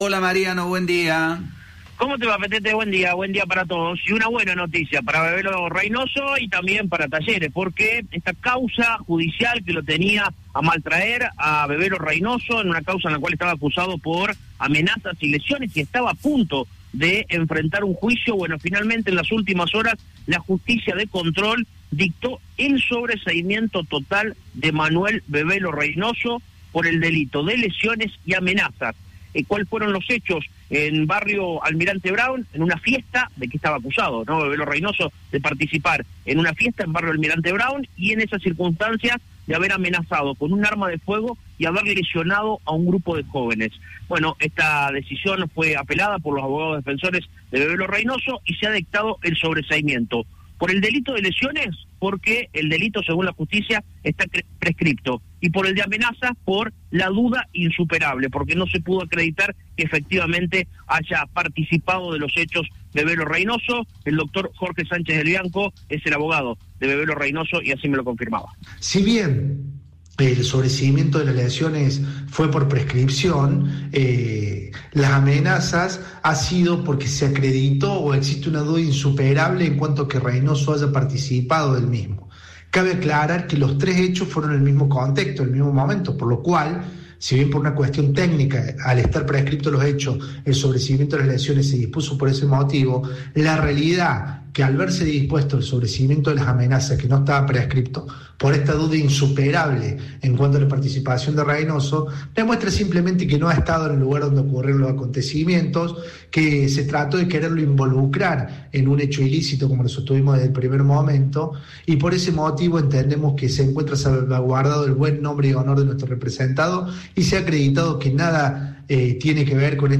Hola Mariano, buen día. ¿Cómo te va, Petete? Buen día para todos. Y una buena noticia para Bebelo Reynoso y también para Talleres, porque esta causa judicial que lo tenía a maltraer a Bebelo Reynoso, en una causa en la cual estaba acusado por amenazas y lesiones y estaba a punto de enfrentar un juicio, bueno, finalmente en las últimas horas la justicia de control dictó el sobreseimiento total de Manuel Bebelo Reynoso por el delito de lesiones y amenazas. ¿Cuáles fueron los hechos? En barrio Almirante Brown, en una fiesta, ¿de qué estaba acusado, no? Bebelo Reynoso, de participar en una fiesta en barrio Almirante Brown y en esas circunstancias de haber amenazado con un arma de fuego y haber lesionado a un grupo de jóvenes. Bueno, esta decisión fue apelada por los abogados defensores de Bebelo Reynoso y se ha dictado el sobreseimiento. Por el delito de lesiones, porque el delito, según la justicia, está prescripto. Y por el de amenaza, por la duda insuperable, porque no se pudo acreditar que efectivamente haya participado de los hechos Bebelo Reynoso. El doctor Jorge Sánchez del Bianco es el abogado de Bebelo Reynoso y así me lo confirmaba. Si bien el sobreseimiento de las lesiones fue por prescripción, las amenazas ha sido porque se acreditó o existe una duda insuperable en cuanto a que Reynoso haya participado del mismo. Cabe aclarar que los tres hechos fueron en el mismo contexto, en el mismo momento, por lo cual, si bien por una cuestión técnica, al estar prescriptos los hechos, el sobreseimiento de las lesiones se dispuso por ese motivo, la realidad que al verse dispuesto el sobreseimiento de las amenazas que no estaba prescripto por esta duda insuperable en cuanto a la participación de Reynoso, demuestra simplemente que no ha estado en el lugar donde ocurrieron los acontecimientos, que se trató de quererlo involucrar en un hecho ilícito como lo sostuvimos desde el primer momento, y por ese motivo entendemos que se encuentra salvaguardado el buen nombre y honor de nuestro representado y se ha acreditado que nada tiene que ver con